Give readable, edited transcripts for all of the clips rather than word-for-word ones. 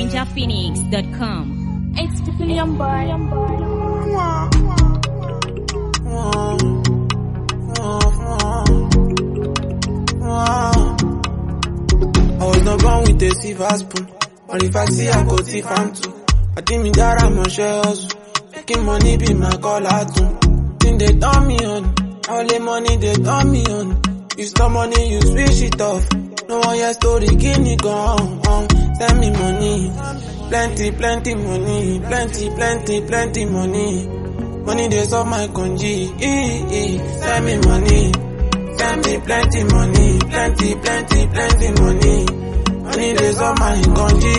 NinjaPhoenix.com. It's the Billion Boy. I was not born with a silver spoon, or if I see I go thief am too. I think me that I'm a share hustle, making money be my call out too. Think they turn me on, only money they turn me on. You stop money, you switch it off. No one your story, give me gone. Send me money, plenty money, plenty money. Money they solve my conji. Send me money, send me plenty money, plenty money. Money they solve my conji.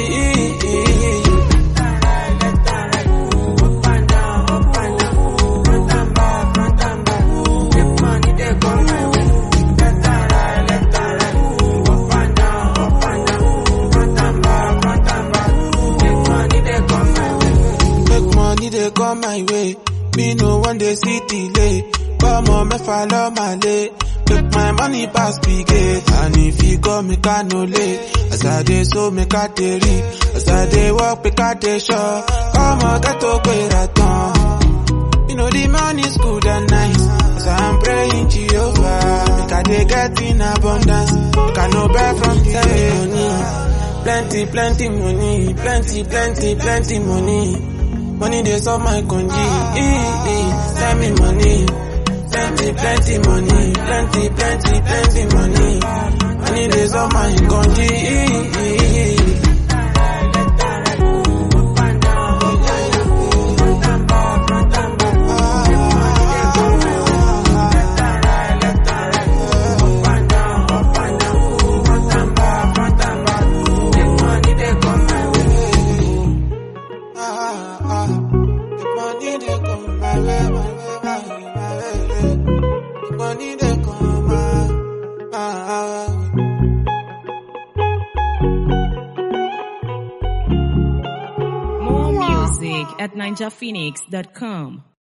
They come my way, me no one they see delay. Come on, me follow my lay. Make my money pass the gate, and if you go, me can no lay. As I dey so me can dey read, as I dey walk, me can dey show. Come on, get to pay that on. You know the money's good and nice, as I'm praying Jehovah. Make I dey get in abundance, make I no buy from the money. Plenty money, plenty money. Money they solve my conji. Send me money, send me plenty money, plenty money. Money they solve my conji. Money they come my way. Money they come my way. More music at NinjaPhoenix.com.